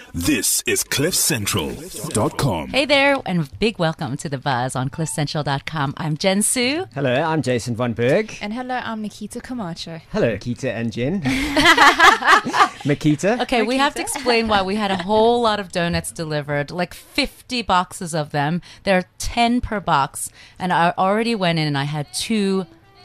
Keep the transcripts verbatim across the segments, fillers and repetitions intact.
This is cliff central dot com. Hey there, and big welcome to The Buzz on cliff central dot com. I'm Jen Su. Hello, I'm Jason Von Berg. And hello, I'm Nikita Camacho. Hello, Nikita and Jen. Nikita. Okay, we have to explain why we had a whole lot of donuts delivered, like fifty boxes of them. There are ten per box, and I already went in and I had two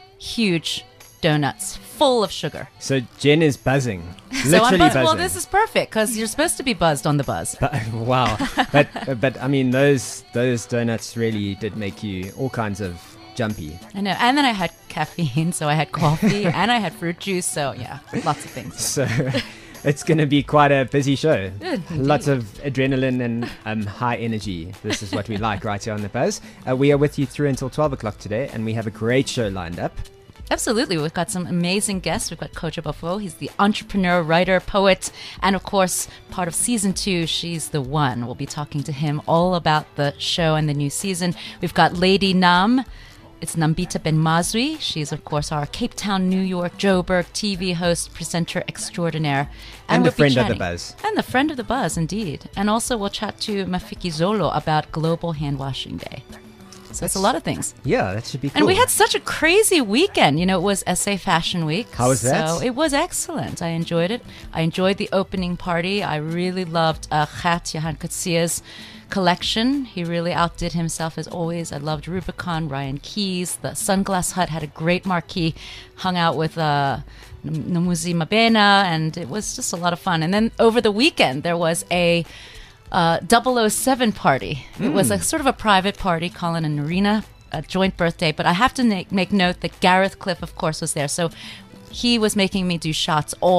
huge donuts full of sugar. So Jen is buzzing. So Literally I'm buzz- buzzing. Well, this is perfect because you're supposed to be buzzed on the buzz. But, wow. but but I mean, those those donuts really did make you all kinds of jumpy. I know. And then I had caffeine, so I had coffee, and I had fruit juice. So yeah, lots of things. So it's going to be quite a busy show. Good, Lots of adrenaline and um, high energy. This is what we like right here on The Buzz. Uh, we are with you through until twelve o'clock today, and we have a great show lined up. Absolutely. We've got some amazing guests. We've got Koja Bafo. He's the entrepreneur, writer, poet, and of course, part of season two, She's the One. We'll be talking to him all about the show and the new season. We've got Lady Nam. It's Nambita Ben Mazwi. She's, of course, our Cape Town, New York, Joburg T V host, presenter extraordinaire. And, and we'll the friend chatting, of The Buzz. And the friend of The Buzz, indeed. And also, we'll chat to Mafiki Zolo about Global Hand Washing Day. So that's a lot of things. Yeah, that should be cool. And we had such a crazy weekend. You know, it was S A Fashion Week. How was that? So it was excellent. I enjoyed it. I enjoyed the opening party. I really loved uh, Gert Johan Coetzee collection. He really outdid himself as always. I loved Rubicon, Ryan Keys. The Sunglass Hut had a great marquee. Hung out with uh, Nomuzi Mabena, and it was just a lot of fun. And then over the weekend, there was a Uh, double oh seven party. It was a sort of a private party, Colin and Narina, a joint birthday. But I have to make, make note that Gareth Cliff, of course, was there. So he was making me do shots all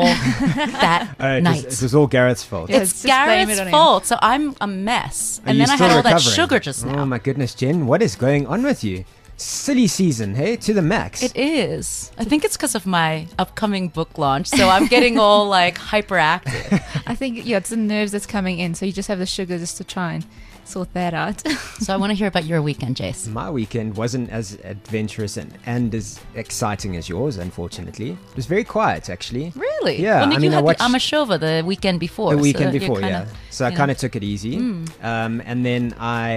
that Uh, it, night. was, it was all Gareth's fault. Yeah. It's Just blame Gareth's it on him. fault. So I'm a mess. Are And you then I still had all that recovering? sugar just now. Oh my goodness, Jen, what is going on with you? Silly season, hey, to the max. It is. I think it's because of my upcoming book launch. So I'm getting all like hyperactive. I think, yeah, it's the nerves that's coming in. So you just have the sugar just to try and sort that out. So I want to hear about your weekend, Jace. My weekend wasn't as adventurous and, and as exciting as yours, unfortunately. It was very quiet, actually. Really? Yeah, Well, I you mean, I had watched- the Amashova the weekend before. The so weekend you're before, kinda, yeah. So I you kind know. of took it easy. Mm. Um, and then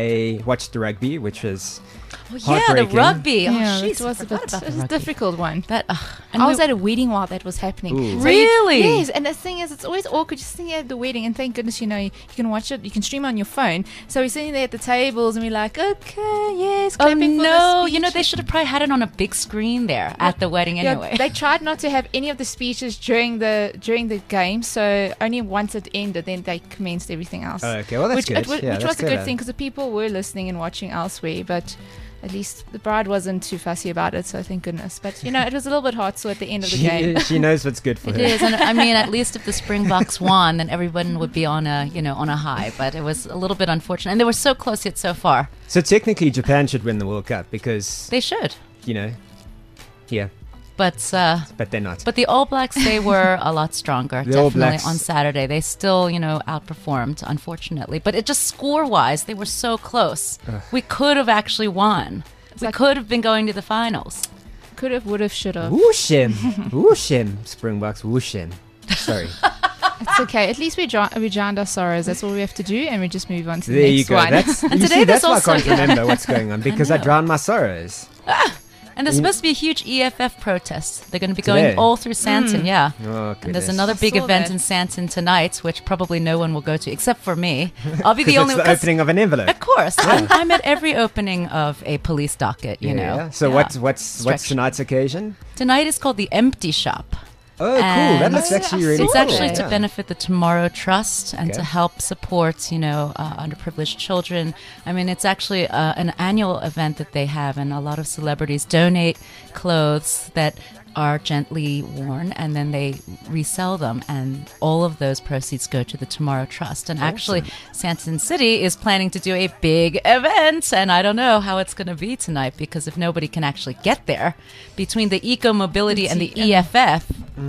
I watched the rugby, which was Oh, yeah, the heartbreaking. rugby. Oh, yeah, jeez, it was I a forgot bit about it the was a rugby. difficult one. That, ugh, and I we- was at a wedding while that was happening. Ooh. So you- Really? yes, and the thing is, it's always awkward just sitting at the wedding, and thank goodness, you know, you can watch it, you can stream on your phone. So we're sitting there at the tables, and we're like, okay, yes, Oh clapping for the no! speech. You know they should have probably had it on a big screen there at the wedding Yeah, anyway. they tried not to have any of the speeches during the during the game, so only once it ended, then they commenced everything else. Oh, okay, well, that's which, good. it wa- Yeah, which that's was a good good. thing because the people were listening and watching elsewhere, but at least the bride wasn't too fussy about it, so thank goodness. But you know, it was a little bit hot, so at the end of the game, She, she knows what's good for It her. is, and I mean, at least if the Springboks won, then everyone would be on a, you know, on a high. But it was a little bit unfortunate, and they were so close yet so far. So technically, Japan should win the World Cup because, They should, you know, yeah, but uh, but they're not. but the All Blacks, they were a lot stronger. The All definitely Blacks- on Saturday, they still, you know, outperformed. Unfortunately, but it just score-wise, they were so close. We could have actually won. We like- could have been going to the finals. could have, would have, should have. Whoosh him, whoosh him, Springboks, whoosh him. Sorry. It's okay. At least we dro- we drowned our sorrows. That's all we have to do, and we just move on to the There you next go. one. That's, you today see, that's there's why I also- can't remember what's going on because I, know. drowned my sorrows. And there's supposed to be a huge E F F protest. They're going to be Today? going all through Santon, yeah. Oh, And goodness. there's another I big saw event that. in Santon tonight, which probably no one will go to except for me. I'll be the 'Cause only it's the 'cause- opening of an envelope. Of course, I'm, I'm at every opening of a police docket. You Yeah, know. yeah. So Yeah. what's what's what's Stretch. tonight's occasion? Tonight is called the Empty Shop. Oh, cool! That And looks actually really It's cool. actually to Yeah. benefit the Tomorrow Trust and Okay. to help support, you know, uh, underprivileged children. I mean, it's actually uh, an annual event that they have, and a lot of celebrities donate clothes that are gently worn, and then they resell them, and all of those proceeds go to the Tomorrow Trust. And actually, Santon City is planning to do a big event, and I don't know how it's going to be tonight, because if nobody can actually get there, between the Eco Mobility and the E F F,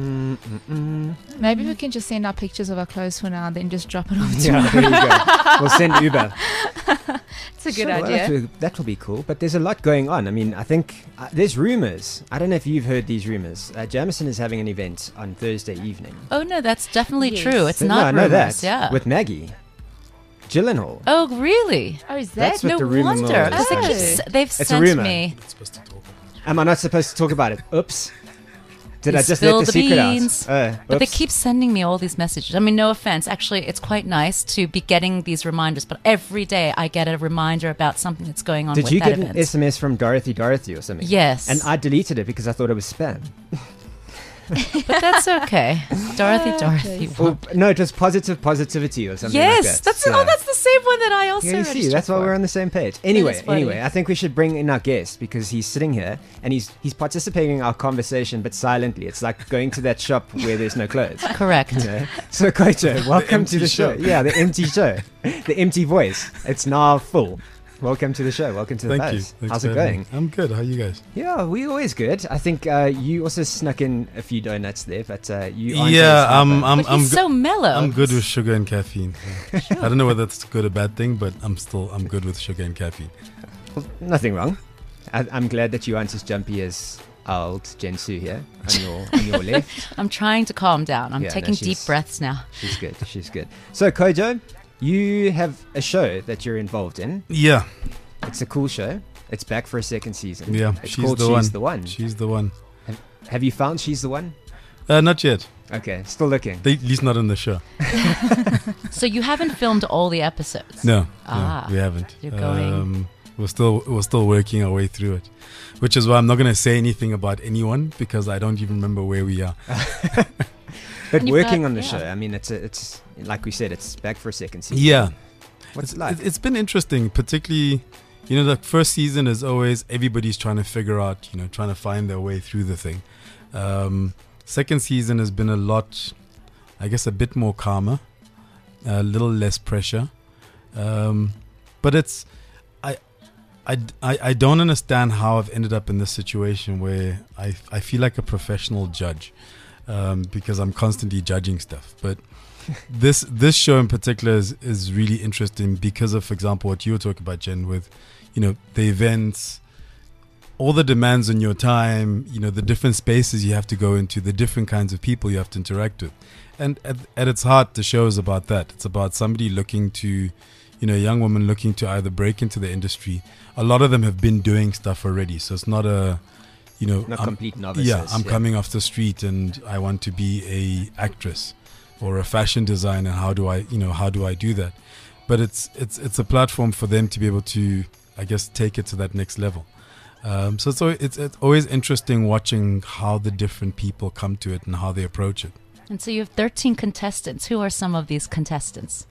Maybe we can just send our pictures of our clothes for now, and then just drop it off to Yeah, there you go. We'll send Uber. It's a good So, well, idea. that will, that will be cool. But there's a lot going on. I mean, I think uh, there's rumors. I don't know if you've heard these rumors. Uh, Jameson is having an event on Thursday evening. Oh no, that's definitely Yes. true. It's But not no, I know rumors. that. Yeah. With Maggie Gyllenhaal. Oh really? Oh, is that? That's what No the rumor wonder. was. 'Cause they Oh. keep s- they've It's a sent rumor. me. Am I not supposed to talk about it? Oops. Did You I just spilled let the, the secret beans. out? Uh, But they oops. keep sending me all these messages. I mean, no offense. Actually, it's quite nice to be getting these reminders. But every day I get a reminder about something that's going on Did with you that get event. an S M S from Dorothy Dorothy or something? Yes. And I deleted it because I thought it was spam. But that's okay. Dorothy, Dorothy. Or, no, it was positive positivity or something Yes, like that. that's So- oh, that's the same one that I also Yeah, you see, registered that's why for. we're on the same page. Anyway, is funny. anyway, I think we should bring in our guest because he's sitting here and he's he's participating in our conversation, but silently. It's like going to that shop where there's no clothes. Correct. You know? So, Kojo, welcome to empty the show. show. Yeah, the empty show, the empty voice. It's now full. Welcome to the show. Welcome to the Thank you. buzz. Thanks How's for it having going? me. I'm good. How are you guys? Yeah, we always good. I think uh, you also snuck in a few donuts there, but uh, you aren't Yeah, a I'm. sniper. I'm. But I'm, he's go- so mellow. I'm good with sugar and caffeine. I don't know whether that's a good or bad thing, but I'm still. I'm good with sugar and caffeine. Well, nothing wrong. I, I'm glad that you aren't as jumpy as our old Jensu here on your on your left. I'm trying to calm down. I'm Yeah, no, taking deep she's- breaths now. She's good. She's good. So, Kojo, you have a show that you're involved in. Yeah, It's a cool show. It's back for a second season. yeah. It's she's called the She's one. the One. She's the one. Have you found She's the One? Uh, not yet. Okay, still looking. They, at least not in the show. So you haven't filmed all the episodes. No, Ah, no, we haven't. you're going- Um, we're still. We're still working our way through it, which is why I'm not going to say anything about anyone because I don't even remember where we are. But And you've working got- on the yeah. show, I mean, it's a, it's like we said, it's back for a second season. Yeah. What's it's, it like? it- It's been interesting, particularly, you know, the first season is always everybody's trying to figure out, you know, trying to find their way through the thing. Um, second season has been a lot, I guess, a bit more calmer, a little less pressure. Um, but it's, I, I, I, I don't understand how I've ended up in this situation where I, I feel like a professional judge um, because I'm constantly judging stuff. But this this show in particular is, is really interesting because of, for example, what you were talking about, Jen, with, you know, the events, all the demands on your time, you know, the different spaces you have to go into, the different kinds of people you have to interact with. And at, at its heart, the show is about that. It's about somebody looking to, you know, a young woman looking to either break into the industry. A lot of them have been doing stuff already. So it's not a, you know, Not I'm- complete novices. yeah, I'm coming off the street and I want to be a actress or a fashion designer. How do I, you know, how do I do that? But it's it's it's a platform for them to be able to, I guess, take it to that next level. Um, so so it's it's always interesting watching how the different people come to it and how they approach it. And so you have thirteen contestants. Who are some of these contestants?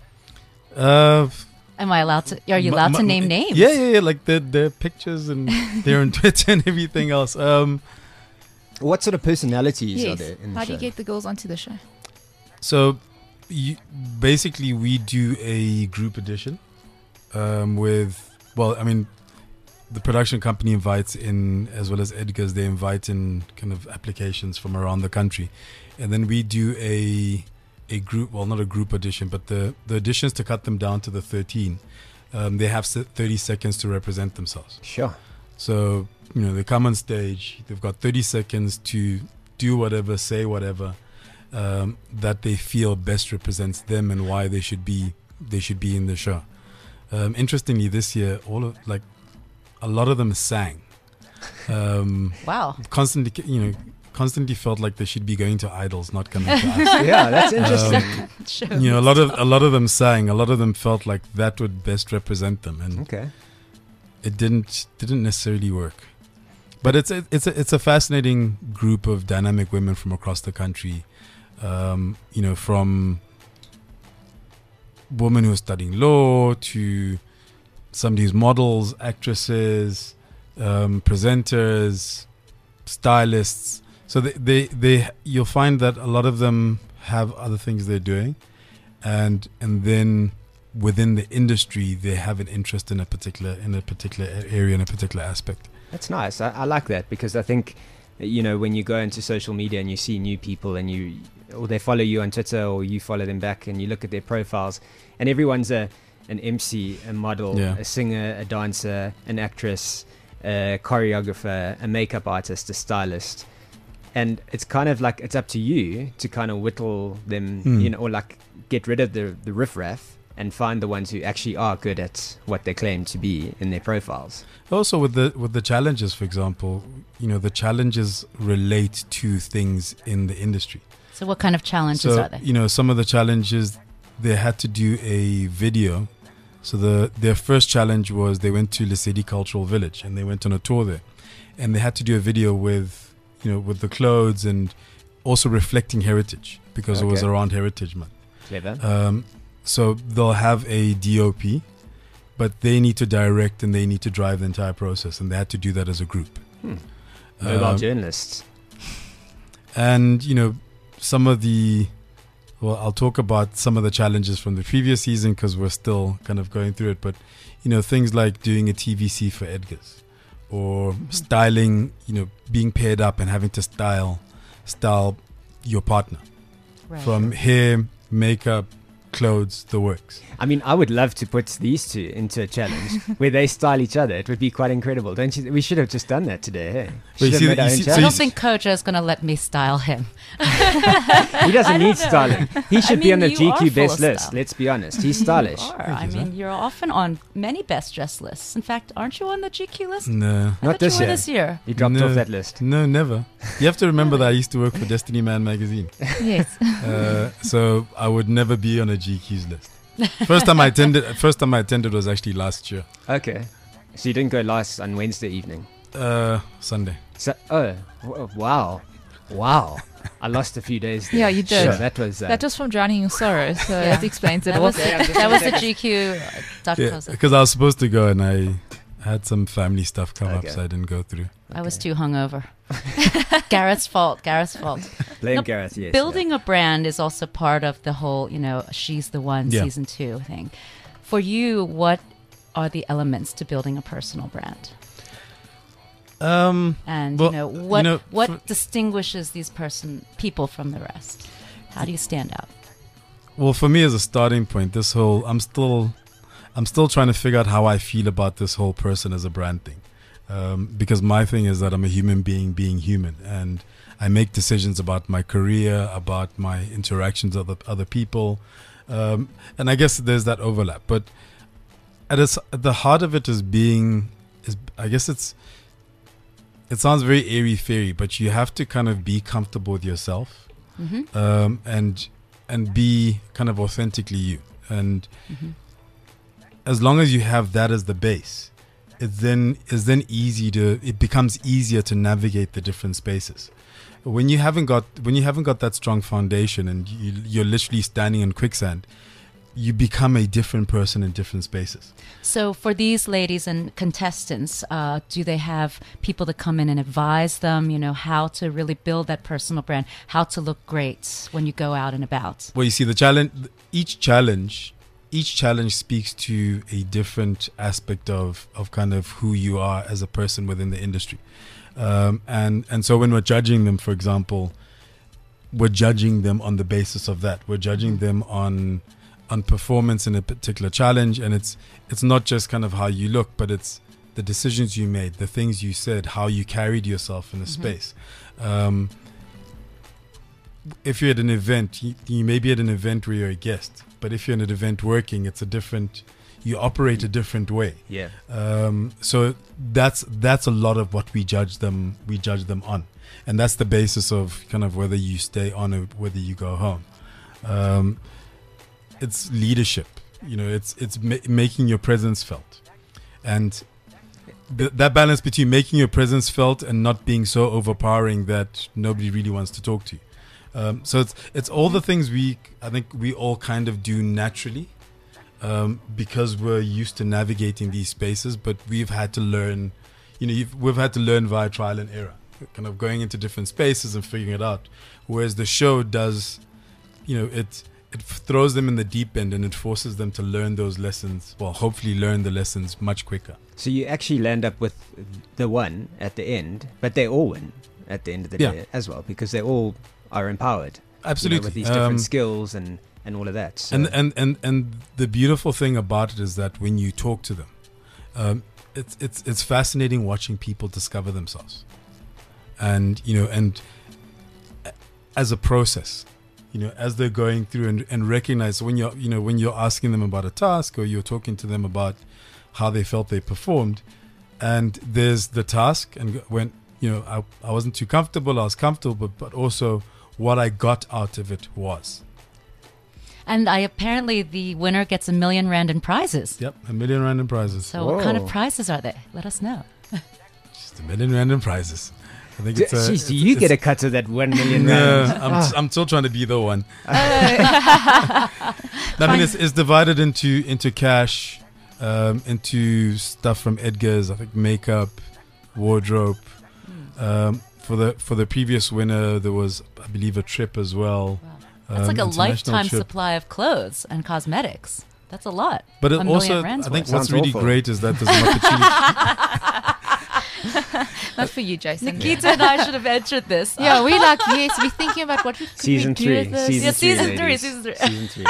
Uh, Am I allowed to? Are you m- allowed to m- name names? Yeah, yeah, yeah. Like their their pictures and they're on Twitter and everything else. Um, What sort of personalities are Yes. there in the How do show? you get the girls onto the show? So, you, basically, we do a group edition um, with, well, I mean, the production company invites in, as well as Edgar's, they invite in kind of applications from around the country. And then we do a a group, well, not a group edition, but the, the editions to cut them down to the thirteen. Um, they have s- thirty seconds to represent themselves. Sure. So, you know, they come on stage, they've got thirty seconds to do whatever, say whatever um, that they feel best represents them and why they should be they should be in the show. Um, interestingly, this year, all of like a lot of them sang. Um, Wow. constantly, you know, constantly felt like they should be going to idols, not coming to us. Yeah, that's interesting. Um, Show you know, a lot of a lot of them sang. A lot of them felt like that would best represent them, and Okay. it didn't didn't necessarily work. But it's a, it's a, it's a fascinating group of dynamic women from across the country. Um, you know, from women who are studying law to somebody who's models, actresses, um, presenters, stylists. So they, they they you'll find that a lot of them have other things they're doing, and and then within the industry they have an interest in a particular in a particular area, in a particular aspect. That's nice. I, I like that because I think, you know, when you go into social media and you see new people and you, or they follow you on Twitter or you follow them back and you look at their profiles and everyone's a, an M C, a model, Yeah. a singer, a dancer, an actress, a choreographer, a makeup artist, a stylist. And it's kind of like it's up to you to kind of whittle them, Hmm. you know, or like get rid of the, the riffraff and find the ones who actually are good at what they claim to be in their profiles. Also, with the with the challenges, for example, you know, the challenges relate to things in the industry. So what kind of challenges so, are they? you know, some of the challenges, they had to do a video. So the their first challenge was they went to Lesedi Cultural Village and they went on a tour there, and they had to do a video with, you know, with the clothes and also reflecting heritage because it was Okay. around Heritage Month. Clever. Um, so they'll have a D O P, but they need to direct and they need to drive the entire process, and they had to do that as a group. Hmm. Mobile Um, journalists. And, you know, some of the, well, I'll talk about some of the challenges from the previous season because we're still kind of going through it. But, you know, things like doing a T V C for Edgar's or styling, you know, being paired up and having to style, style your partner Right. from hair, makeup, clothes, the works. I mean, I would love to put these two into a challenge where they style each other. It would be quite incredible, don't you? We should have just done that today. Hey? But you Should have see made that- our you own see- so I you don't challenge. think Kojo is going to let me style him. He doesn't need styling. He should be mean, on the you G are Q full best of list. stuff. Let's be honest. He's stylish. You are. I you, mean, you're often on many best dressed lists. In fact, aren't you on the G Q list? No. I Not thought this you were year. this year. He dropped No. off that list. No, never. You have to remember that I used to work for Destiny Man magazine. Yes. Uh, so I would never be on a G Q's list. First time I attended, first time I attended was actually last year, Okay. So you didn't go last on Wednesday evening. uh, Sunday. So, oh, w- wow. Wow. I lost a few days there. Yeah, you did. Sure, that was... Uh, That was from Drowning in Sorrow, so Yeah. that explains it That all. was, that was the G Q dot Yeah, com. because I was supposed to go and I had some family stuff come Okay. up, so I didn't go through. I was too hungover. Garrett's fault. Garrett's fault. Blame No, Gareth, yes. Building a brand is also part of the whole, you know, she's the one Yeah. season two thing. For you, what are the elements to building a personal brand? Um, And Well, you know you what know, what for- distinguishes these person people from the rest? How do you stand out? well, for me as a starting point, this whole I'm still, I'm still trying to figure out how I feel about this whole person as a brand thing, um, because my thing is that I'm a human being being human, and I make decisions about my career, about my interactions with other other people, um, and I guess there's that overlap. But at, its, at the heart of it is being, is I guess it's, it sounds very airy fairy, but you have to kind of be comfortable with yourself, hmm um, and and be kind of authentically you. And hmm as long as you have that as the base, it then is then easy to it becomes easier to navigate the different spaces. When you haven't got when you haven't got that strong foundation and you, you're literally standing in quicksand, you become a different person in different spaces. So for these ladies and contestants, uh, do they have people to come in and advise them, you know, how to really build that personal brand, how to look great when you go out and about? Well, you see, the challenge, each challenge, each challenge speaks to a different aspect of, of kind of who you are as a person within the industry. Um, and, and so when we're judging them, for example, we're judging them on the basis of that. We're judging them on, on performance in a particular challenge. And it's, it's not just kind of how you look, but it's the decisions you made, the things you said, how you carried yourself in a space. Um, if you're at an event, you, you may be at an event where you're a guest, but if you're in an event working, it's a different, you operate a different way. Yeah. Um, so that's that's a lot of what we judge them we judge them on, and that's the basis of kind of whether you stay on or whether you go home. Um, it's leadership, you know. It's it's ma- making your presence felt, and th- that balance between making your presence felt and not being so overpowering that nobody really wants to talk to you. Um, so it's it's all the things we I think we all kind of do naturally, um, because we're used to navigating these spaces. But we've had to learn, you know, you've, we've had to learn via trial and error, kind of going into different spaces and figuring it out. Whereas the show does, you know, it it throws them in the deep end and it forces them to learn those lessons. Well, hopefully learn the lessons much quicker. So you actually land up with the one at the end, but they all win at the end of the Yeah. day as well, because they all are empowered. You know, Absolutely. with these different Um, skills and and all of that. So. And, and and and the beautiful thing about it is that when you talk to them, um, it's it's it's fascinating watching people discover themselves, and you know, and as a process, you know, as they're going through and, and recognize when you're you know when you're asking them about a task or you're talking to them about how they felt they performed, and there's the task, and when you know I I wasn't too comfortable, I was comfortable, but but also what I got out of it was. And I apparently the winner gets a million rand in prizes. Yep, a million rand in prizes. So what kind of Whoa. prizes are they? Let us know. Just a million rand in prizes. I think D- it's a, Jeez, it's, do you it's, get a cut of that one million No, rand? I'm, I'm still trying to be the one. I mean, it's, it's divided into into cash, um, into stuff from Edgar's. I think makeup, wardrobe. Um, for the for the previous winner, there was, I believe, a trip as well. Wow. That's um, like a international lifetime trip. supply of clothes and cosmetics. That's a lot. But A it million also, I rand's think worth. what's Sounds really awful. great is that there's an opportunity. Not for you, Jason. Nikita and I should have entered this. Yeah, we like, yes, we're thinking about what we could Season we do three. with this. Season Yeah, three. season three, ladies. season three. Season three.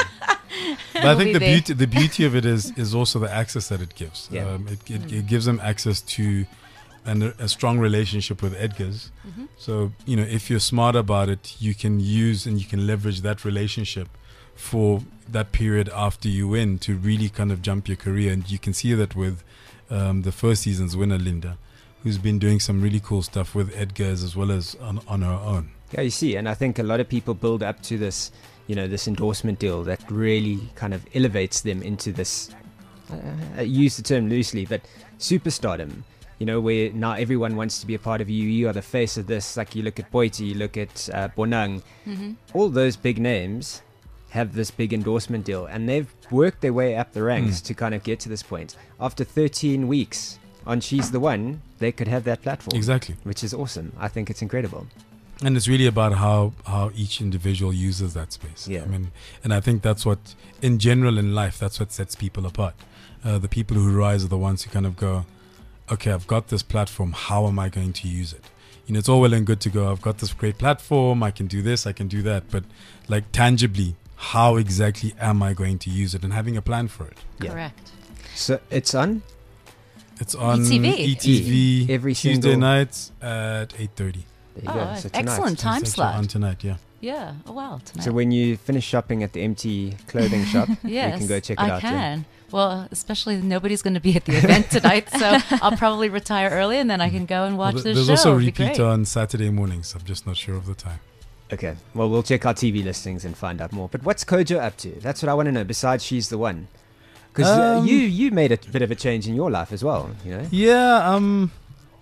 But I We'll think be the there. beauty the beauty of it is is also the access that it gives. Yeah. Um, it, it, it gives them access to and a, a strong relationship with Edgar's. Mm-hmm. So you know, if you're smart about it, you can use and you can leverage that relationship for that period after you win to really kind of jump your career. And you can see that with um, the first season's winner, Linda, who's been doing some really cool stuff with Edgar's as well as on, on her own. Yeah, you see, and I think a lot of people build up to this, you know, this endorsement deal that really kind of elevates them into this, uh, I use the term loosely, but superstardom, you know, where now everyone wants to be a part of you. You are the face of this. Like you look at Boiti, you look at uh, Bonang, Mm-hmm. all those big names have this big endorsement deal, and they've worked their way up the ranks Mm. to kind of get to this point. After thirteen weeks on She's the One, they could have that platform. Exactly. Which is awesome. I think it's incredible. And it's really about how, how each individual uses that space. Yeah. I mean, and I think that's what, in general in life, that's what sets people apart. Uh, the people who rise are the ones who kind of go, okay, I've got this platform. How am I going to use it? You know, it's all well and good to go, I've got this great platform. I can do this, I can do that. But like tangibly, how exactly am I going to use it, and having a plan for it? Yeah. Correct. So it's on It's on E T V. E T V Every Tuesday single- nights at eight thirty. There you Oh, go. So tonight. excellent time It's actually on slot. tonight, yeah. Yeah. Oh wow. Tonight. So when you finish shopping at the empty clothing shop, yes, you can go check it I out. yeah. can. Well, especially nobody's going to be at the event tonight, so I'll probably retire early, and then I can go and watch Well, the There's show. also a It'd be repeat great. on Saturday mornings. I'm just not sure of the time. Okay. Well, we'll check our T V listings and find out more. But what's Kojo up to? That's what I want to know. Besides, She's the One. Because uh, Um, you you made a bit of a change in your life as well. You know. Yeah, um,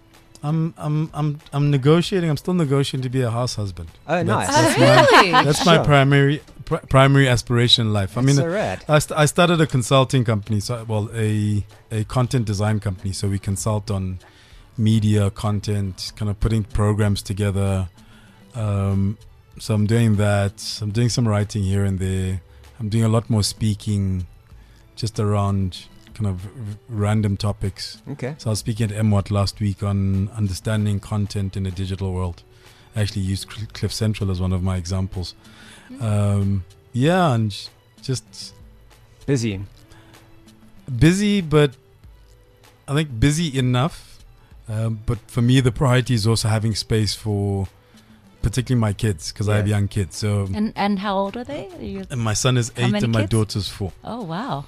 I'm I'm I'm I'm negotiating. I'm still negotiating to be a house husband. Oh, nice. That's- Oh, my- really? That's my Sure. primary pr- primary aspiration in life. I That's mean, so rad. I, st- I started a consulting company, so well, a a content design company. So we consult on media content, kind of putting programs together. Um, so I'm doing that. I'm doing some writing here and there. I'm doing a lot more speaking, just around kind of r- random topics. Okay. So I was speaking at M W A T last week on understanding content in a digital world. I actually used Cl- Cliff Central as one of my examples. Um, yeah, and j- just Busy. busy, but I think busy enough. Um, but for me, the priority is also having space for particularly my kids, because I have Yeah. young kids. So And and how old are they? Are you, and my son is How eight many and my kids? daughter's four. oh wow.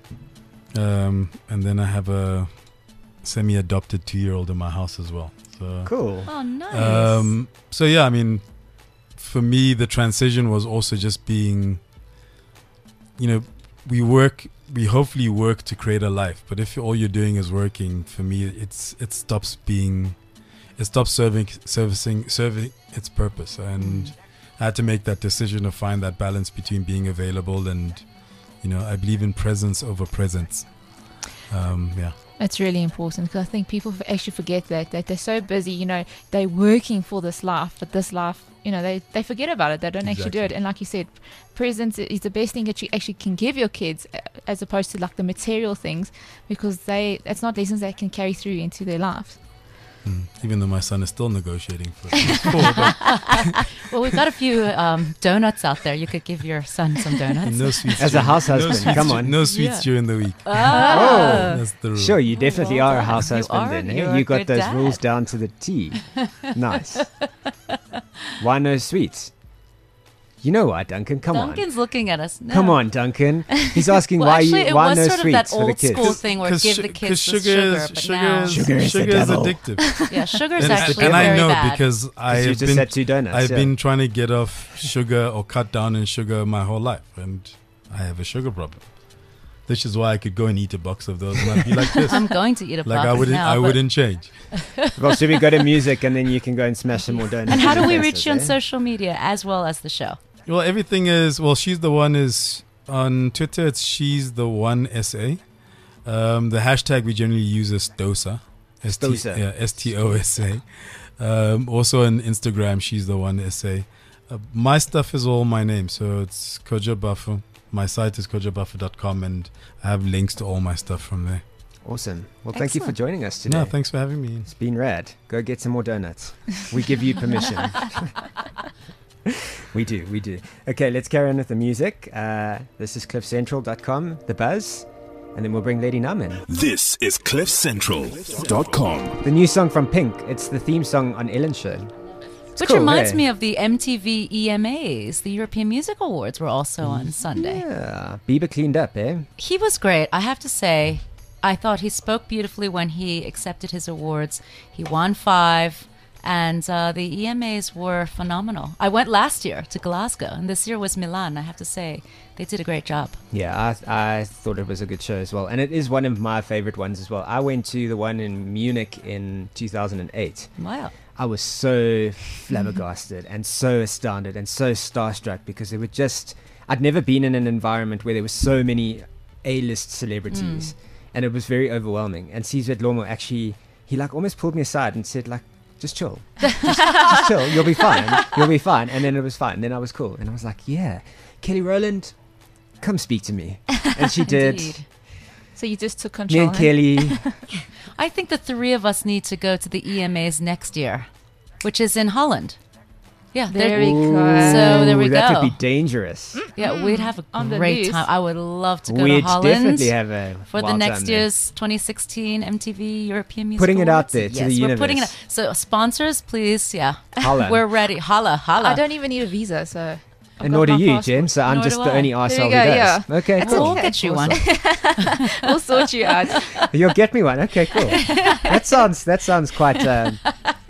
Um, and then I have a semi-adopted two-year-old in my house as well. So Cool. Oh nice. Um, so yeah, I mean, for me, the transition was also just being, you know, we work, we hopefully work to create a life. But if all you're doing is working, for me, it's it stops being, it stops serving, servicing, serving its purpose. And I had to make that decision to find that balance between being available and, you know, I believe in presence over presence. Um, yeah. It's really important because I think people f- actually forget that that they're so busy, you know, they're working for this life, but this life, you know, they, they forget about it. They don't actually do it. Exactly. And like you said, presence is the best thing that you actually can give your kids, uh, as opposed to like the material things, because they it's not lessons they can carry through into their lives. Mm, even though my son is still negotiating for four, but Well, we've got a few um, donuts out there. You could give your son some donuts. no sweets. As a during- house no husband, sweets come du- on. No sweets Yeah. during the week. Oh, That's the rule. sure, you definitely well are a done. house You husband are- then. eh? you're a You got good those dad. rules down to the T. Nice. Why no sweets? You know what, Duncan? Come Duncan's looking at us. on. No. Come on, Duncan. He's asking Well, why actually, you it why was no sort of sweets that for the old kids. school thing where give su- the kids the sugar sugar, is, but sugar now is, Sugar is the sugar is devil. addictive. yeah, sugar is and actually and very I know bad. because I 'Cause you have just been, had two donuts. I've yeah. been trying to get off sugar or cut down on sugar my whole life, and I have a sugar problem. This is why I could go and eat a box of those and I'd be like this. I'm going to eat a like box I wouldn't, now. I but- wouldn't change. Well, should we go to music and then you can go and smash some more donuts? And how do in we your reach faces, you on eh? social media as well as the show? Well, everything is, well, she's the one is on Twitter. It's she's the one S A. Um, the hashtag we generally use is Stosa. S T- Stosa. Yeah, S T O S A. Um, also on Instagram, she's the one S A. Uh, my stuff is all my name. So it's Koja Bafo. My site is koja bafo dot com and I have links to all my stuff from there. Awesome. Well, thank you for Excellent. joining us today. No, thanks for having me. It's been rad. Go get some more donuts. We give you permission. we do, we do. Okay, let's carry on with the music. Uh, this is cliff central dot com, The Buzz, and then we'll bring Lady Num in. This is cliff central dot com. The new song from Pink. It's the theme song on Ellen's show. It's Which cool, reminds eh? me of the M T V E M As. The European Music Awards were also on Sunday. Yeah, Bieber cleaned up, eh? He was great. I have to say, I thought he spoke beautifully when he accepted his awards. He won five, and uh, the E M As were phenomenal. I went last year to Glasgow, and this year was Milan. I have to say, they did a great job. Yeah, I, I thought it was a good show as well. And it is one of my favorite ones as well. I went to the one in Munich in two thousand eight. Wow. I was so flabbergasted and so astounded and so starstruck because it was just, I'd never been in an environment where there were so many A-list celebrities and it was very overwhelming. And Cesar Lomo actually, he like almost pulled me aside and said like, just chill, just, just chill, you'll be fine, you'll be fine. And then it was fine. And then I was cool. And I was like, yeah, Kelly Rowland, come speak to me. And she did. Indeed. So you just took Me control. and huh? Kelly, I think the three of us need to go to the E M As next year, which is in Holland. Yeah, There they're- we go. So there we Ooh, that go. would be dangerous. yeah, we'd have a On the great loose. time. I would love to go We'd to Holland definitely have a for the wild next time there. year's twenty sixteen M T V European Music Putting it out Awards. there to yes, the we're putting it universe. out. So sponsors, please, yeah, Holla. we're ready. Holla, holla. I don't even need a visa, so. I've And got nor do my you, passport. Jen, so I'm Nor just do the I. only There arsehole you who go, does. yeah. Okay, We'll cool. get you one. We'll sort you out. You'll get me one. Okay, cool. That sounds that sounds quite. Um,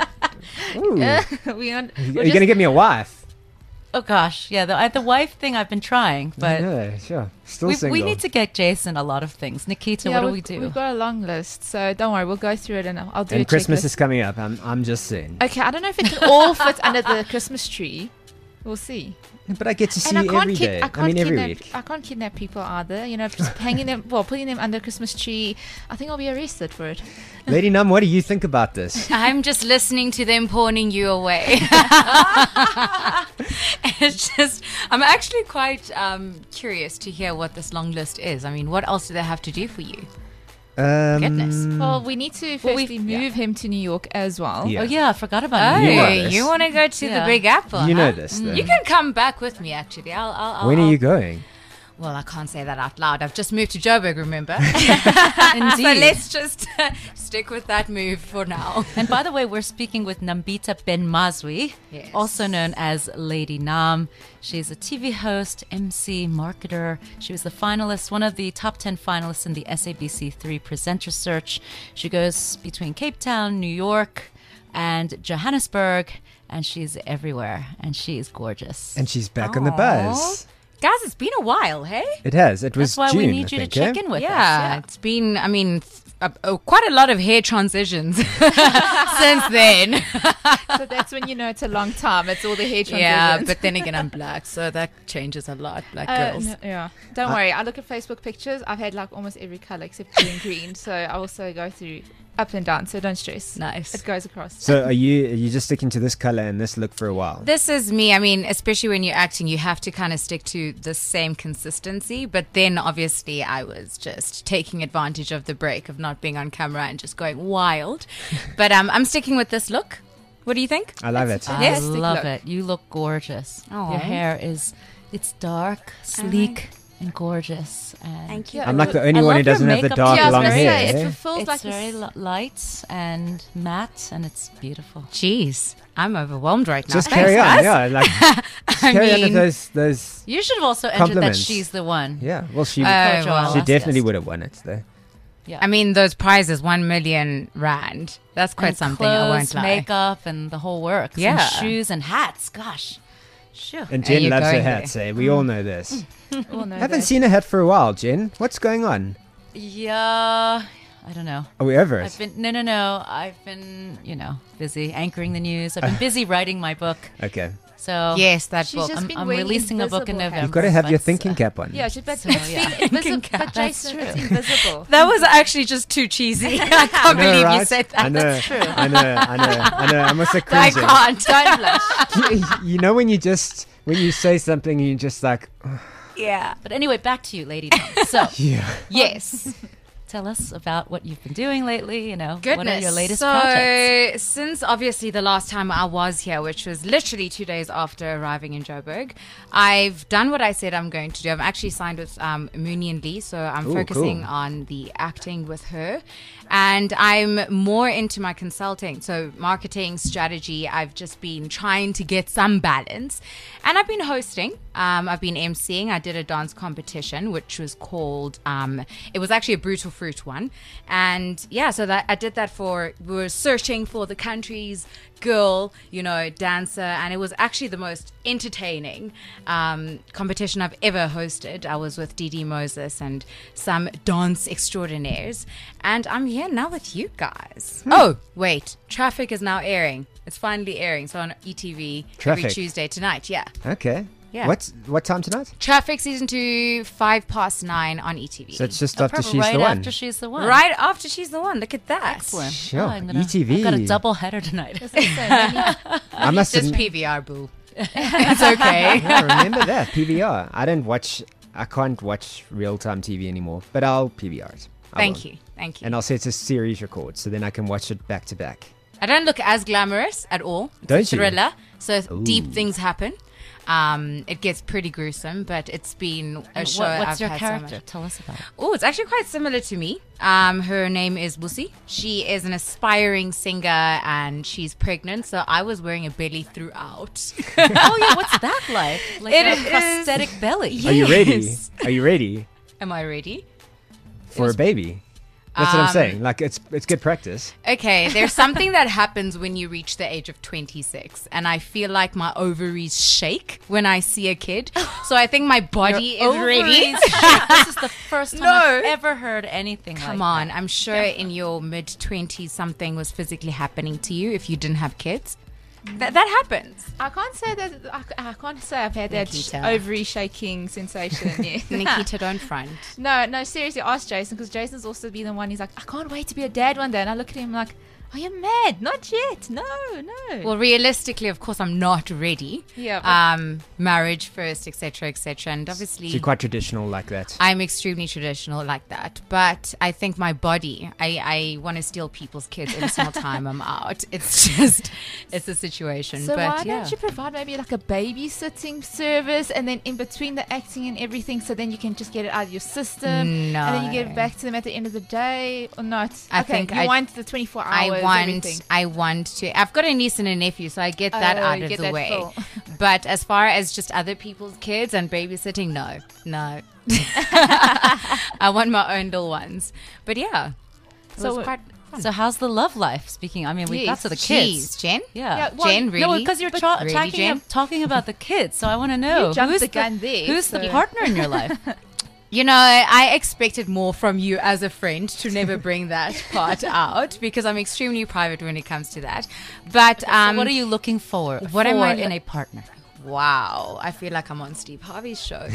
ooh. we on, Are you we're going to just- get me a wife? Oh gosh, yeah, the, I- the wife thing I've been trying, but yeah, sure. Still we, single. we need to get Jason a lot of things. Nikita, yeah, what do we've, we do? We've got a long list, so don't worry. We'll go through it and I'll, I'll do a And Christmas checklist. is coming up. I'm I'm just saying. Okay, I don't know if it can all fit under the Christmas tree. We'll see. But I get to see and I you can't every kid- day. I I, can't mean, every kidnap. week. I can't kidnap people either. You know, just hanging them, well, putting them under Christmas tree. I think I'll be arrested for it. Lady Num, what do you think about this? I'm just listening to them pawning you away. It's just, I'm actually quite um, curious to hear what this long list is. I mean, what else do they have to do for you? Um, Goodness. Well, we need to Well, we- firstly move him to New York as well. Yeah. Oh yeah, I forgot about Oh, You you. know you, this. want to go to Yeah. the Big Apple? You know huh? this, though. You can come back with me, actually. I'll. I'll, I'll When are I'll- you going? Well, I can't say that out loud. I've just moved to Joburg, remember? Indeed. So let's just stick with that move for now. And by the way, we're speaking with Nambita Ben Mazwi, Yes. also known as Lady Nam. She's a T V host, M C, marketer. She was the finalist, one of the top ten finalists in the S A B C three presenter search. She goes between Cape Town, New York, and Johannesburg, and she's everywhere, and she is gorgeous. And she's back on the Aw. buzz. Guys, it's been a while, hey? It has. It was That's why June, we need I you think, to check eh? in with yeah, us. Yeah. it's been, I mean, th- uh, oh, quite a lot of hair transitions since then. So that's when you know it's a long time. It's all the hair transitions. Yeah, but then again, I'm black, so that changes a lot. Black Uh, girls. no, yeah. Don't worry. I look at Facebook pictures. I've had like almost every color except blue and green. So I also go through up and down. So don't stress. Nice. It goes across. So are you are you just sticking to this color and this look for a while? This is me. I mean, especially when you're acting, you have to kind of stick to the same consistency. But then, obviously, I was just taking advantage of the break of not not being on camera and just going wild. But um, I'm sticking with this look. What do you think? I love it. I Yes. love Look. it. You look gorgeous. Aw. Your hair is, it's dark, sleek, and gorgeous. And Thank you. Yeah, I'm like the I only one who love your doesn't have the makeup dark Yeah, I was long gonna hair. say, eh? it fulfills It's like very this. li- light and matte, and it's beautiful. Jeez, I'm overwhelmed right now. Just Thanks, carry on, guys. yeah. Like, just I carry on mean- with those, those. You should have also entered that Compliments. she's the one. Yeah, well, she Oh, Coach well. our she last definitely guest. would have won it, though. Yeah. I mean, those prizes, one million rand. That's quite And something. I won't clothes, lie. makeup, and the whole works. Yeah. And shoes and hats. Gosh. Sure. And There Jen you loves go, her there. hats, eh? We all know this. Oh, no, Haven't that- seen a hat for a while, Jen. What's going on? Yeah. I don't know. Are we over it? I've been no no no. I've been you know busy anchoring the news. I've been busy writing my book. Okay. So Yes, that She's book. just I'm, been I'm wearing releasing a book in invisible hats. November. You've got to have your but, thinking uh, cap on. Yeah, she- but So, it's yeah. been invisible. cap. But That's Jason, true. it's invisible. That was actually just too cheesy. I can't know, believe you right? said I that. know, That's true. I know, I know, I know. I'm also I cringing. can't. Don't blush. you, you know when you just when you say something, you just like, Yeah. But anyway, back to you, Lady Tom. So yeah. Yes. tell us about what you've been doing lately. You know, Goodness. what are your latest so, projects? since obviously the last time I was here, which was literally two days after arriving in Joburg, I've done what I said I'm going to do. I'm actually signed with um, Mooney and Lee, so I'm Ooh, focusing cool. on the acting with her. And I'm more into my consulting. So, marketing, strategy. I've just been trying to get some balance. And I've been hosting. Um, I've been emceeing. I did a dance competition, which was called, um, it was actually a Brutal Fruit one. And yeah, so that I did that for, we were searching for the country's girl, you know, dancer. And it was actually the most entertaining um, competition I've ever hosted. I was with Dee Dee Moses and some dance extraordinaires. And I'm here now with you guys. Oh, wait. Traffic is now airing. It's finally airing. So on E T V every Traffic. Tuesday tonight. Yeah. Okay. Yeah. What's what time tonight? Traffic season two, five past nine on E T V. So it's just Oh, after perfect. she's right the one. after she's the one. right after she's the one. Look at that. Excellent. Sure. Oh, I'm gonna, E T V. I've got a double header tonight. That's what I'm saying. Then I must Just admit, P V R, boo. It's okay. yeah, remember that P V R. I don't watch. I can't watch real time T V anymore, but I'll P V R it. I Thank will. you. Thank you. And I'll set a series record, so then I can watch it back to back. I don't look as glamorous at all. It's Don't a you? thriller, so deep Ooh. things happen. Um, it gets pretty gruesome, but it's been a And show. what, what's I've your had so character? much- Tell us about it. Oh, it's actually quite similar to me. Um, her name is Busi. She is an aspiring singer and she's pregnant. So I was wearing a belly throughout. Oh yeah, what's that like? Like It a is- prosthetic belly. Are you ready? Yes. Are you ready Am I ready? for was- a baby? That's what I'm Um, saying. Like it's it's good practice. Okay, there's something that happens when you reach the age of twenty-six, and I feel like my ovaries shake when I see a kid. So I think my body Your is ready. ovaries shake. This is the first time I've No. ever heard anything Come like on, that. I'm sure in your mid twenties something was physically happening to you if you didn't have kids. That that happens. I can't say that. I, I can't say I've had that sh- Nikita. ovary shaking sensation yet. Nikita, don't front. No, no, seriously, ask Jason because Jason's also been the one. He's like, I can't wait to be a dad one day, and I look at him like, are you mad? Not yet. No, no. Well, realistically, of course, I'm not ready. Yeah, but- Um, marriage first, et cetera, et cetera, and obviously. So you're quite traditional like that. I'm extremely traditional like that, but I think my body, I, I want to steal people's kids every single time I'm out. It's just, it's a situation. so but why yeah. don't you provide maybe like a babysitting service, and then in between the acting and everything, so then you can just get it out of your system, and then you get No. it back to them at the end of the day, or not? I okay, think you I- want the twenty-four hours. I want, everything. I want to. I've got a niece and a nephew, so I get that Oh, out you of get the that way. full. But as far as just other people's kids and babysitting, no, no. I want my own little ones. But yeah, it So was what- quite fun. So how's the love life? Speaking, I mean, we got Yes. to the kids. Jeez, Jen. Yeah. Yeah, well, Jen, No, really? because you're But tra- really, talking, Jen? talking about the kids, so I want to know You jumped who's the gun there, who's the so- partner in your life. You know, I expected more from you as a friend to never bring that part out because I'm extremely private when it comes to that. But um, so what are you looking for? what for am I in lo- a partner? Wow, I feel like I'm on Steve Harvey's show.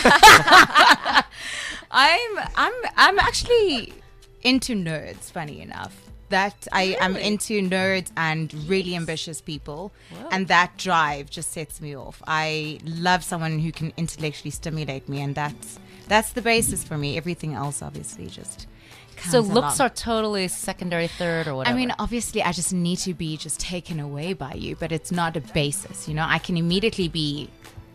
I'm I'm I'm actually into nerds, funny enough. That I am into nerds and really ambitious people, and that drive just sets me off. I love someone who can intellectually stimulate me, and that's that's the basis for me. Everything else obviously just So comes looks along. are totally secondary, third, or whatever. I mean, obviously, I just need to be just taken away by you, but it's not a basis. You know, I can immediately be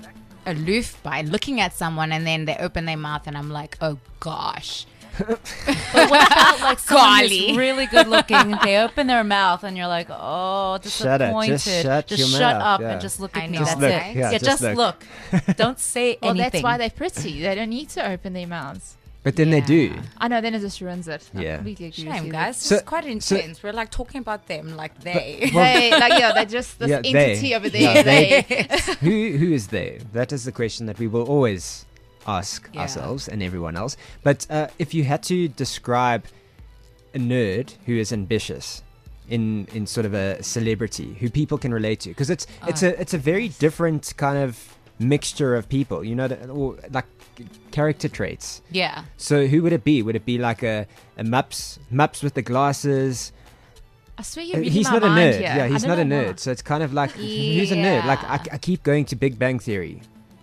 aloof by looking at someone, and then they open their mouth, and I'm like, oh gosh. But what about like someone who's Golly. really good looking? They open their mouth, and you're like, oh, Shut it. disappointed. Just shut your shut mouth, up yeah. and just look I at me. know, That's Just it. look. Yeah, Yeah, just just look. look. Don't say Well, anything. that's why they're pretty. They don't need to open their mouths. But then they do. Yeah. I know, then it just ruins it. I Yeah. completely agree with Shame, you. guys. So- This is quite so- intense. We're like talking about them like they. They, like, yeah, they're just this Yeah, entity they. over Yeah, there. they- they. who who is they? That is the question that we will always ask Yeah. ourselves and everyone else. But uh, if you had to describe a nerd who is ambitious in in sort of a celebrity who people can relate to, because it's it's Oh, a it's a very different kind of mixture of people, you know, that- or like character traits. Yeah. So who would it be? Would it be like a a Mups Mups with the glasses? I swear Uh, you're reading he's my not a mind nerd. here. Yeah, I he's don't not a know nerd. why. So it's kind of like who's a nerd? Like I, Yeah. I keep going to Big Bang Theory.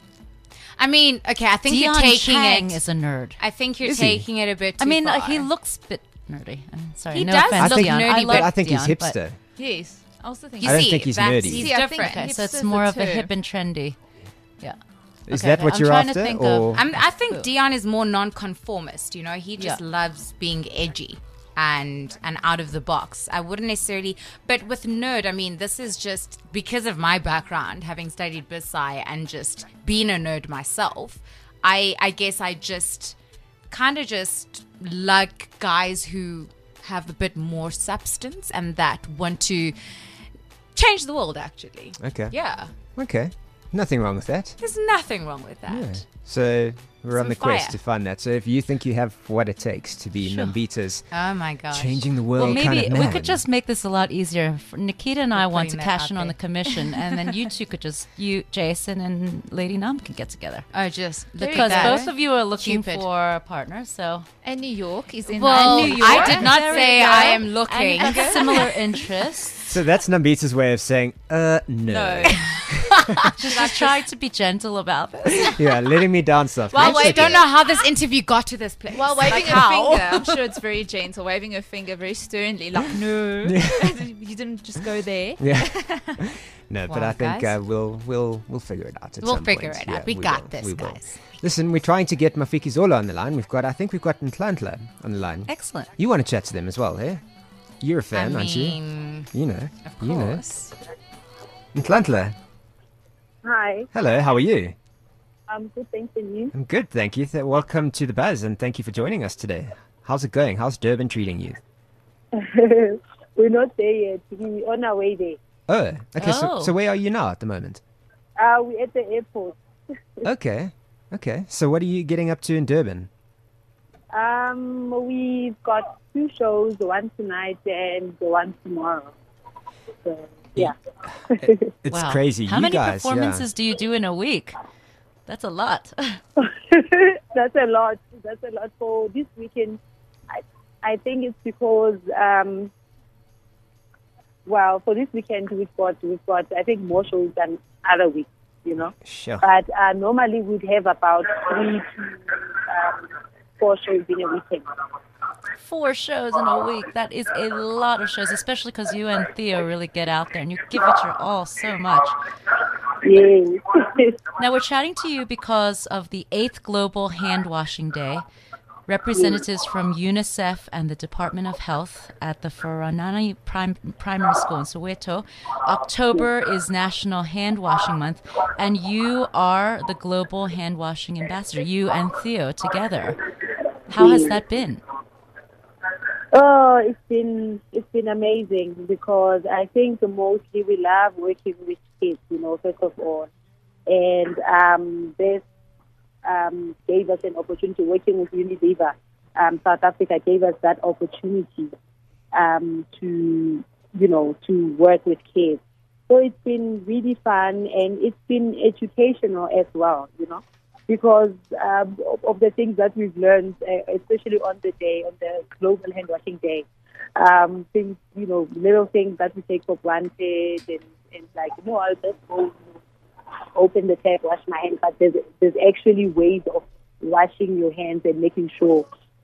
I mean, okay, I think Dion you're taking Chang it. is a nerd. I think you're Is he? taking it a bit too I mean, far. uh, he looks a bit nerdy. I'm sorry. He no does offense, I think, Dion. nerdy, I but but I love think he's Dion, but- hipster. Yes. I also think You I don't see, think he's that's- nerdy. He's See, I think- different. Okay, so it's hipster's more a of a term. hip and trendy. Yeah. Is Okay, that what I'm you're trying to after? think of- Or I'm, I think Who? Dion is more non-conformist. You know, he just Yeah. loves being edgy and and out of the box. I wouldn't necessarily, but with nerd, I mean, this is just because of my background, having studied BizSci and just being a nerd myself. I I guess I just kind of just like guys who have a bit more substance and that want to change the world. Actually, okay, yeah, okay, nothing wrong with that. there's nothing wrong with that. Yeah. So we're on Some the quest fire. to find that. So if you think you have what it takes to be Sure. Nambita's Oh my gosh. changing the world Well, maybe kind of we man. could just make this a lot easier. For Nikita and I We're want to putting that cash out in on the there. commission, and then you two could just, you, Jason, and Lady Nam can get together. Oh, just look Because at that. both of you are looking Cupid. for a partner, so. And New York is in Well, New York. I did not There we say go. I am And looking. you have similar interests. So that's Nambita's way of saying, uh, no. No. Just just try to be gentle about this. Yeah, letting me down soft. Well, That's wait, I okay. don't know how this interview got to this place. While waving Like her how? finger, I'm sure it's very gentle, waving her finger very sternly, like, no. You didn't just go there. Yeah. No, but Well, I think guys. uh, we'll we'll we'll figure it out. At We'll some figure point. it out. Yeah, We got will. this, We will. guys. Listen, we're trying to get Mafiki Zola on the line. We've got, I think we've got Ntlantla on the line. Excellent. You want to chat to them as well, eh? You're a I fan, aren't you? mean, You know. of You know. course. Ntlantla, Hi, hello. How are you? I'm good, thanks, and you? I'm good, thank you. Th- welcome to the Buzz, and thank you for joining us today. How's it going? How's Durban treating you? We're not there yet. We're on our way there. Oh, okay. So, Oh. so where are you now at the moment? Uh, we're at the airport. Okay, okay. So what are you getting up to in Durban? Um, we've got two shows, one tonight and one tomorrow. So, yeah. It's Wow. crazy. How you many guys, yeah. performances do you do in a week? That's a lot. That's a lot. That's a lot for this weekend. I, I think it's because, um, well, for this weekend we've got we've got I think more shows than other weeks, you know. Sure. But uh, normally we'd have about three to um, four shows in a weekend. Four shows in a week. That is a lot of shows, especially because you and Theo really get out there and you give it your all so much. Yes. Now, we're chatting to you because of the eighth Global Hand Washing Day. Representatives from UNICEF and the Department of Health at the Faranani Prim- Primary School in Soweto. October is National Hand Washing Month, and you are the Global Hand Washing Ambassador, you and Theo together. How has that been? Oh, it's been it's been amazing because I think mostly we love working with kids, you know, first of all, and um, this um, gave us an opportunity working with Unilever. Um, South Africa gave us that opportunity um, to, you know, to work with kids. So it's been really fun and it's been educational as well, you know, because um, of, of the things that we've learned, uh, especially on the day, on the Global Hand Washing Day. Um, things, you know, little things that we take for granted and, and like, you know, I'll just go open the tap, wash my hands, but there's, there's actually ways of washing your hands and making sure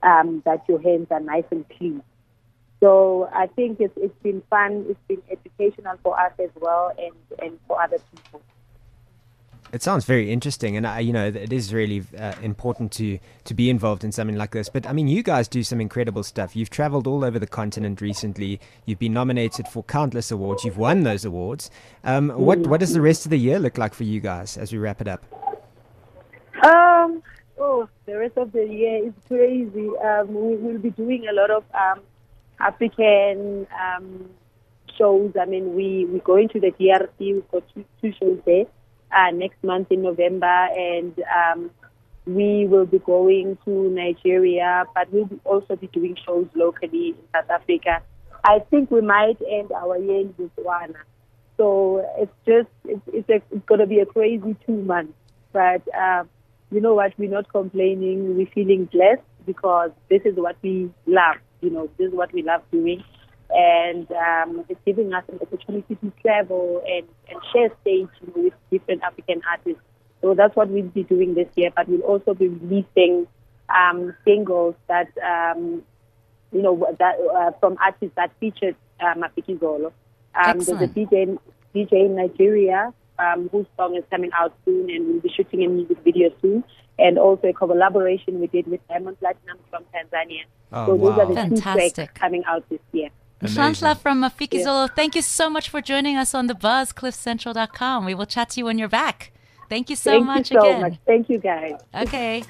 um, that your hands are nice and clean. So I think it's, it's been fun. It's been educational for us as well, and, and for other people. It sounds very interesting, and I, you know, it is really uh, important to to be involved in something like this. But I mean, you guys do some incredible stuff. You've traveled all over the continent recently. You've been nominated for countless awards. You've won those awards. Um, what what does the rest of the year look like for you guys as we wrap it up? Um, oh, the rest of the year is crazy. Um, we will be doing a lot of um, African um, shows. I mean, we we going to the D R C. We've got two, two shows there. Uh, next month in November, and um, we will be going to Nigeria, but we'll be also be doing shows locally in South Africa. I think we might end our year in Botswana. So it's just, it's, it's, a, it's going to be a crazy two months. But uh, you know what, we're not complaining. We're feeling blessed because this is what we love. You know, this is what we love doing. And um, it's giving us an opportunity to travel and, and share stage, you know, with different African artists. So that's what we'll be doing this year. But we'll also be releasing um, singles that, um, you know, that uh, from artists that featured uh, Mafikizolo. Um, there's a D J, D J in Nigeria um, whose song is coming out soon, and we'll be shooting a music video soon. And also a collaboration we did with Diamond Platinum from Tanzania. Oh, so wow. those are the two Fantastic. tracks coming out this year. Shantla from Mafikizolo, thank you so much for joining us on The Buzz, cliff central dot com. We will chat to you when you're back. Thank you so Thank much you so again. much. Thank you, guys. Okay.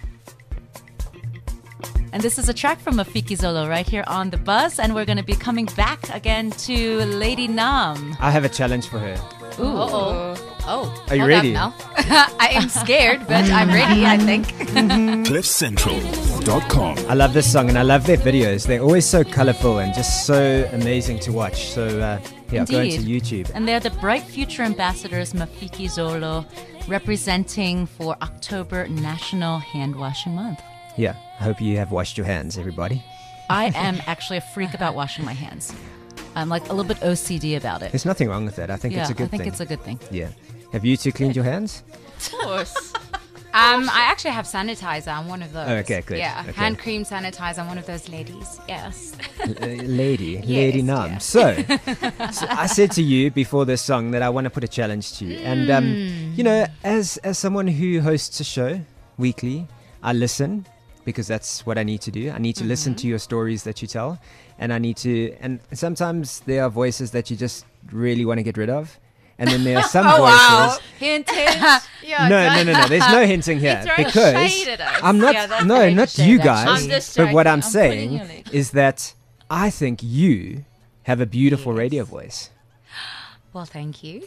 And this is a track from Mafikizolo right here on The Buzz, and we're going to be coming back again to Lady Nam. I have a challenge for her. Ooh. Uh-oh. Oh, Are you hold ready? up now. I am scared, but I'm ready, I think. cliff central dot com. I love this song, and I love their videos. They're always so colorful and just so amazing to watch. So uh, yeah, go into Indeed. YouTube. And they're the Bright Future Ambassadors, Mafikizolo, representing for October National Hand Washing Month. Yeah, I hope you have washed your hands, everybody. I am actually a freak about washing my hands. I'm like a little bit O C D about it. There's nothing wrong with that. I think yeah, it's a good I think thing. it's a good thing. Yeah. Have you two cleaned your hands? Of course. Um, I actually have sanitizer. I'm one of those. Oh, okay, good. Yeah, Okay. hand cream sanitizer. I'm one of those ladies. Yes. L- uh, lady, Lady Yes, Nam. yeah. So, so I said to you before this song that I want to put a challenge to you, and um, Mm. you know, as as someone who hosts a show weekly, I listen because that's what I need to do. I need to listen Mm-hmm. to your stories that you tell, and I need to. And sometimes there are voices that you just really want to get rid of, and then there are some Oh, voices. wow. Hint, hint. Yeah, No, guys. no, no, no. There's no hinting here throwing because shade at us. I'm not. Yeah, that's no, very not shade, you actually. guys. I'm just but what joking. I'm, I'm saying pulling your leg. is that I think you have a beautiful radio voice. Well, thank you.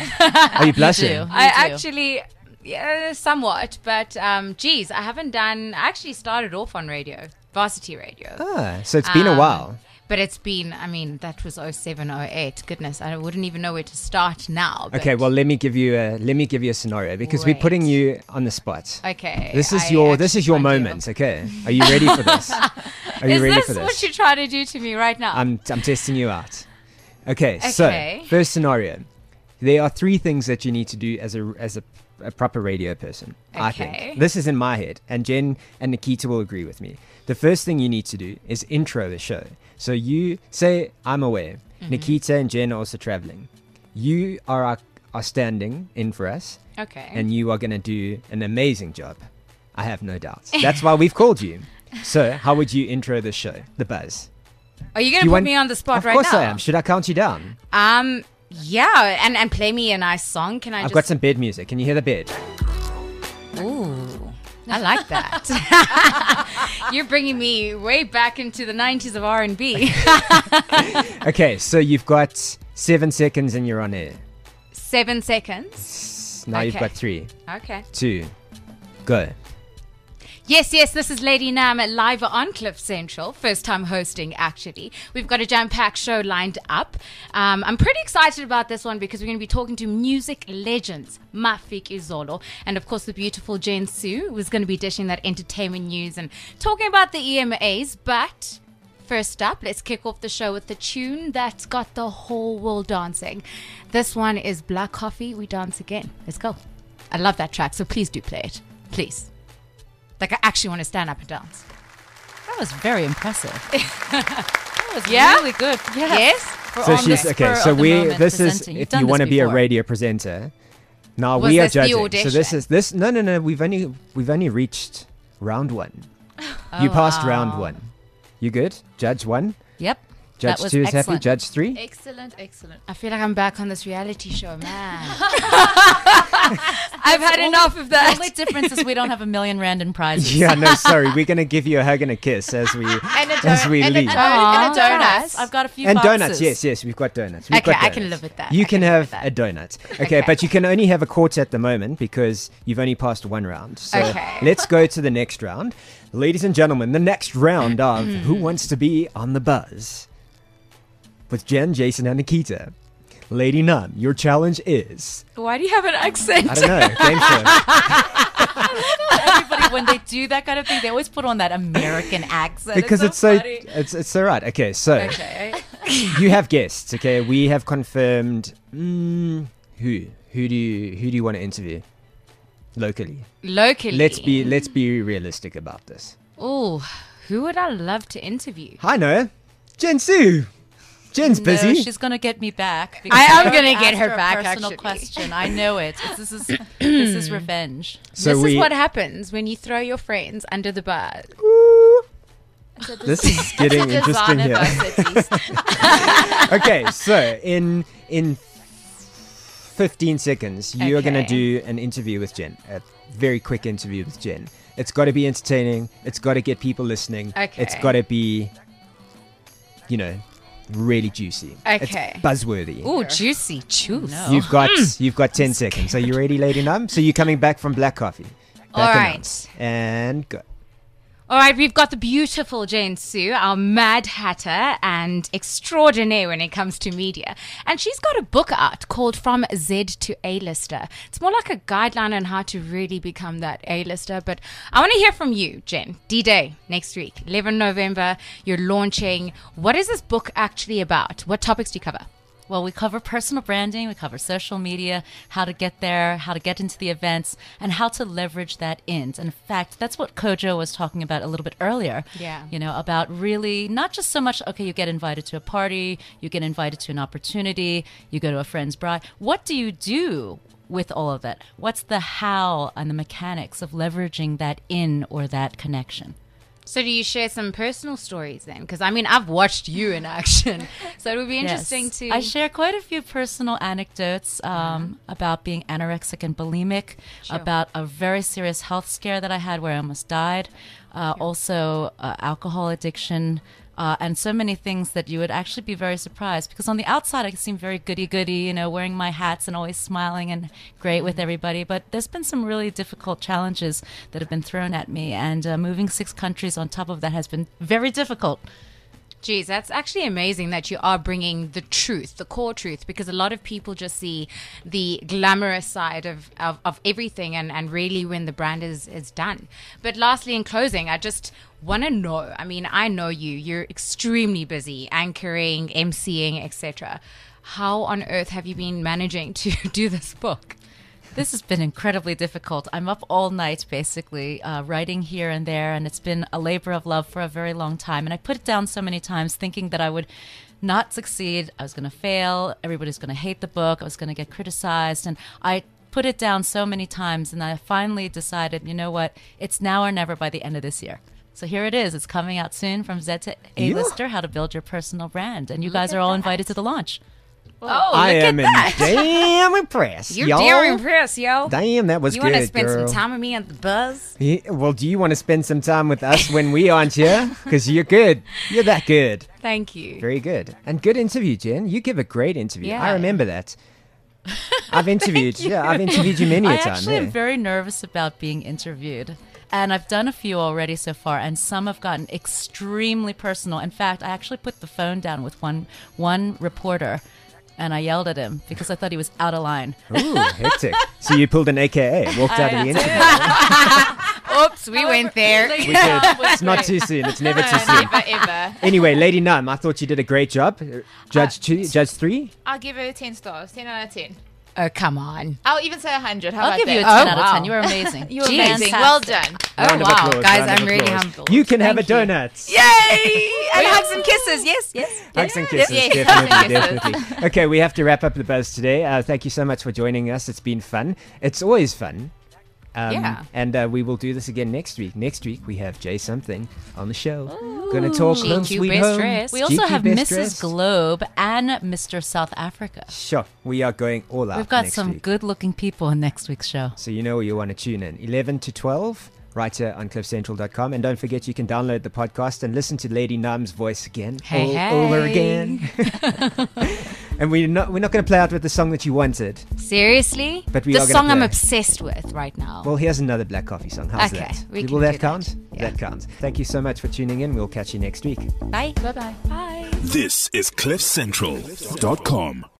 Are you blushing? do. I do. actually, yeah, somewhat, but um, geez, I haven't done. I actually started off on radio, varsity radio. Ah, so it's been a Um, while. But it's been, I mean, that was oh seven, oh eight. Goodness, I wouldn't even know where to start now. But Okay, well let me give you a let me give you a scenario because we're putting Wait. you on the spot. Okay. This is I your this actually is your can't deal. moment. Okay, are you ready for this? Are you Is ready this for this? what you're trying to do to me right now? I'm I'm testing you out. Okay, Okay. so first scenario. There are three things that you need to do as a as a, a proper radio person. I Okay. think this is in my head, and Jen and Nikita will agree with me. The first thing you need to do is intro the show. So you say I'm aware. Mm-hmm. Nikita and Jen are also traveling. You are are, are standing in for us, okay. and you are going to do an amazing job. I have no doubts. That's why we've called you. So how would you intro the show, The Buzz? Are you going to You put want- me on the spot of right course now? I am. Should I count you down? Um, yeah, and and play me a nice song. Can I I've just? got some bed music. Can you hear the bed? Ooh, I like that. You're bringing me way back into the nineties of R and B. Okay, so you've got seven seconds and you're on air. Seven seconds. Now you've Okay. got three, Okay. two, go. Yes, yes, this is Lady Nam at live on Cliff Central. First time hosting, actually. We've got a jam-packed show lined up. Um, I'm pretty excited about this one because we're going to be talking to music legends, Mafikizolo, and of course the beautiful Jen Sue, who's going to be dishing that entertainment news and talking about the E M As. But first up, let's kick off the show with the tune that's got the whole world dancing. This one is Black Coffee, We Dance Again. Let's go. I love that track, so please do play it. Please. Like, I actually want to stand up and dance. was very impressive. That was Yeah? really good. Yes. Yes? For So on the she's okay. spur So of the we moment this is presenting. You've if done you this want to be a before. radio presenter. Now Was we are this the judging. So this audition? is this. No, no, no. We've only we've only reached round one. you Oh, passed wow. round one. You good? Judge one. Yep. Judge That was two is happy. excellent. Judge three. Excellent, excellent. I feel like I'm back on this reality show, man. I've had enough of The that. only difference is we don't have a million rand in prizes. Yeah, no, sorry. We're gonna give you a hug and a kiss as we And a, as don- we and a, leave. don- Aw, and a donut. I've got a few And boxes. donuts, yes, yes, we've got donuts. We've Okay, got I can donuts. live with that. You I can, can live have with that. a donut. Okay, Okay. but you can only have a quarter at the moment because you've only passed one round. So Okay. let's go to the next round. Ladies and gentlemen, the next round of Who Wants to Be on the Buzz? With Jen, Jason, and Nikita. Lady Num, your challenge is... Why do you have an accent? I don't know, game show. Everybody, when they do that kind of thing, they always put on that American accent. Because it's so, funny. it's, it's so right. Okay, so Okay. you have guests, okay? We have confirmed... Mm, who? Who do you, who do you want to interview? Locally. Locally. Let's be let's be realistic about this. Oh, who would I love to interview? Hi, Noah. Jen Sue. Jen's busy. No, she's gonna get me back. because I am don't gonna get ask her a back, Personal actually. question. I know it. It's, this is this is revenge. so this we, is what happens when you throw your friends under the bus. this is getting interesting Designer here. bus, at least. Okay, so in in fifteen seconds, you are going to Okay. do an interview with Jen. A very quick interview with Jen. It's got to be entertaining. It's got to get people listening. Okay. It's got to be, you know, really juicy. Okay. It's buzzworthy. Oh, juicy juice. No. You've got you've got ten seconds. Are you ready, Lady Num? So you're coming back from Black Coffee. Back All right. announce. And go. All right, we've got the beautiful Jane Sue, our mad hatter and extraordinaire when it comes to media. And she's got a book out called From Z to A-Lister. It's more like a guideline on how to really become that A-Lister. But I want to hear from you, Jen. D-Day, next week, eleventh November, you're launching. What is this book actually about? What topics do you cover? Well, we cover personal branding, we cover social media, how to get there, how to get into the events, and how to leverage that in. And in fact, that's what Kojo was talking about a little bit earlier. Yeah. You know, about really not just so much, okay, you get invited to a party, you get invited to an opportunity, you go to a friend's bride. What do you do with all of that? What's the how and the mechanics of leveraging that in or that connection? So do you share some personal stories then? Because, I mean, I've watched you in action. So it would be interesting Yes. to... I share quite a few personal anecdotes um, about being anorexic and bulimic, Sure. about a very serious health scare that I had where I almost died, uh, also uh, alcohol addiction, uh, and so many things that you would actually be very surprised. Because on the outside, I seem very goody-goody, you know, wearing my hats and always smiling and great with everybody. But there's been some really difficult challenges that have been thrown at me, and uh, moving six countries on top of that has been very difficult. Geez, that's actually amazing that you are bringing the truth, the core truth, because a lot of people just see the glamorous side of, of, of everything and, and really when the brand is, is done. But lastly, in closing, I just want to know, I mean, I know you, you're extremely busy anchoring, emceeing, et cetera. How on earth have you been managing to do this book? This has been incredibly difficult. I'm up all night, basically, uh, writing here and there, and it's been a labor of love for a very long time. And I put it down so many times thinking that I would not succeed, I was going to fail, everybody's going to hate the book, I was going to get criticized, and I put it down so many times, and I finally decided, you know what, it's now or never by the end of this year. So here it is. It's coming out soon, From Z to A-Lister, How to Build Your Personal Brand. And you guys are all invited to the launch. Oh, I look am at in that. damn impressed. You're y'all. damn impressed, yo. Damn, that was you good, want to spend girl. some time with me at the buzz? Yeah, well, do you want to spend some time with us when we aren't here? Because you're good. You're that good. Thank you. Very good. And good interview, Jen. You give a great interview. Yeah. I remember that. I've interviewed. Yeah, I've interviewed you many a I time. actually yeah. am very nervous about being interviewed. And I've done a few already so far, and some have gotten extremely personal. In fact, I actually put the phone down with one one reporter, and I yelled at him because I thought he was out of line. Ooh, hectic. So you pulled an A K A, walked out of the interview. Oops, we went there. We could. It's not too soon. It's never too soon. Never ever. Anyway, Lady Num, I thought you did a great job. Uh, Judge two, Judge three. I'll give it ten stars. ten out of ten. Oh, come on. I'll even say one hundred. How I'll about give that? you a ten Oh, out of wow. ten. You were amazing. You're Jeez. amazing. Well done. Oh, Round of wow. applause, Guys, round of I'm really applause. humbled. You can have a Thank you. donut. Yay! And hugs and kisses. Yes, yes. Hugs and yes. kisses, Yes. definitely, Hugs and definitely. Okay, we have to wrap up the buzz today. Uh, thank you so much for joining us. It's been fun. It's always fun. Um, Yeah. And uh, we will do this again next week. Next week we have Jay Something on the show. Gonna talk G Q Home Sweet Best Home. Dressed. We also G Q have Best Missus Dressed. Globe and Mister South Africa. Sure, we are going all out. We've got next some week. good-looking people in next week's show. So you know where you want to tune in. eleven to twelve, right here on cliff central dot com. And don't forget you can download the podcast and listen to Lady Nam's voice again. Hey, all hey. over again. And we're not, we're not going to play out with the song that you wanted. Seriously? But we the are gonna song I'm play. obsessed with right now. Well, here's another Black Coffee song. How's Okay, that? we Will can that do that. count? Yeah. That counts. Thank you so much for tuning in. We'll catch you next week. Bye. Bye-bye. Bye. This is cliff central dot com.